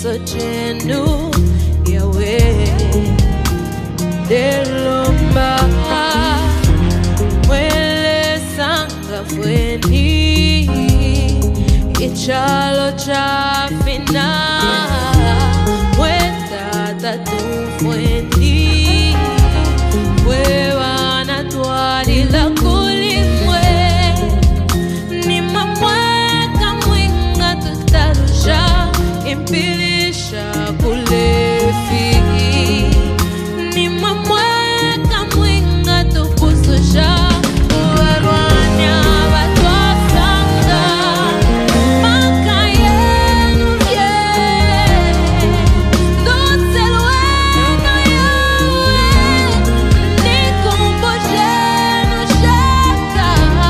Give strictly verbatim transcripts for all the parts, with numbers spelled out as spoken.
chiso chenu Yahweh delomba mwele sanga fweni ichalo chafina mweta tatu fweni wewa na tuari la kulimwe ni mamweka mwinga tutarusha impilisha kulefi ni mamweka mwinga tukusosha uwarwanya batwasanga maka yenu ye doselweno yawe nikumboshenu shaka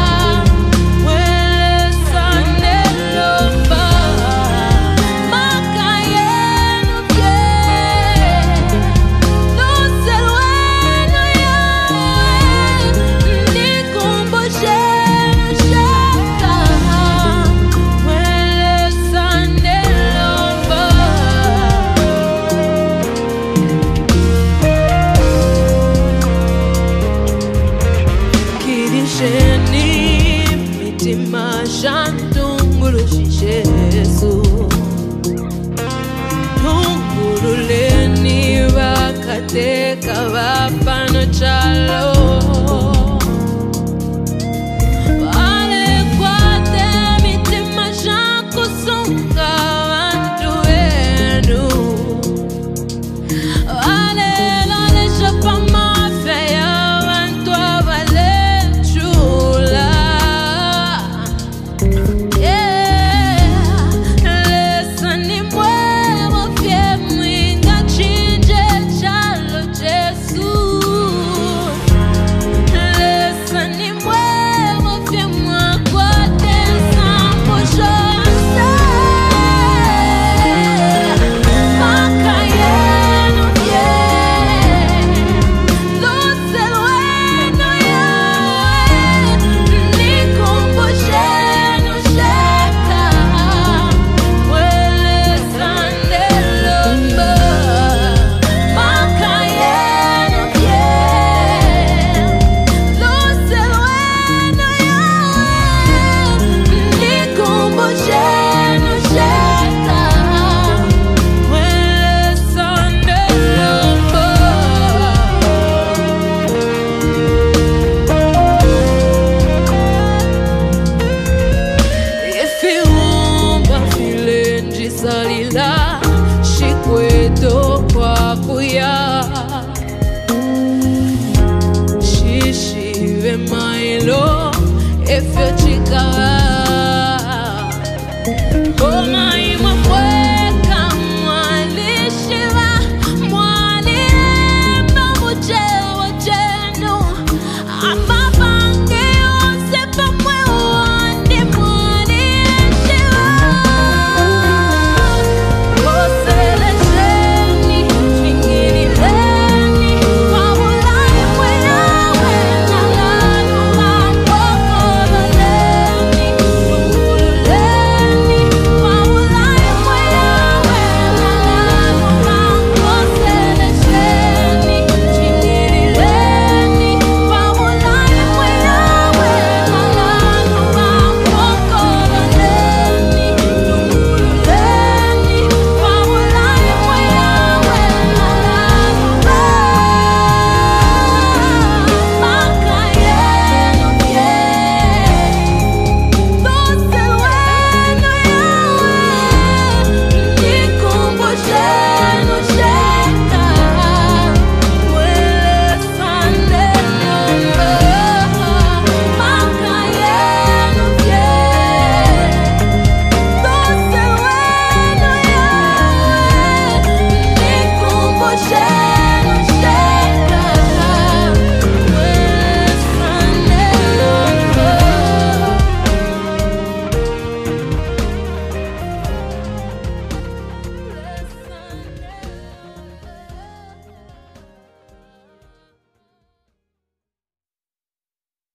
wele sanelomba maka yenu ye doselweno yawe nikumboshenu shaka wele sanelomba kirisheni mitima shantunguru shishesu tunguruleni bakateka bapano chalo wale kwate mitima shakusunga bantu wenu Alelale shapa mafya bantu abalechula Yeah Lesani mwevo fye mwinga chinje chalo Jesu Lesani mwevo fye mwakwate sambo shonse Maka yenu ye doselweno yawe nikumboshenu shaka wele sandelomba maka yenu ye doselweno yawe nikumboshenu shaka wele sandelomba Ifiumba filenji salila shikweto kwa kuya Shishive mailo efyo chikawa Koma ima kwe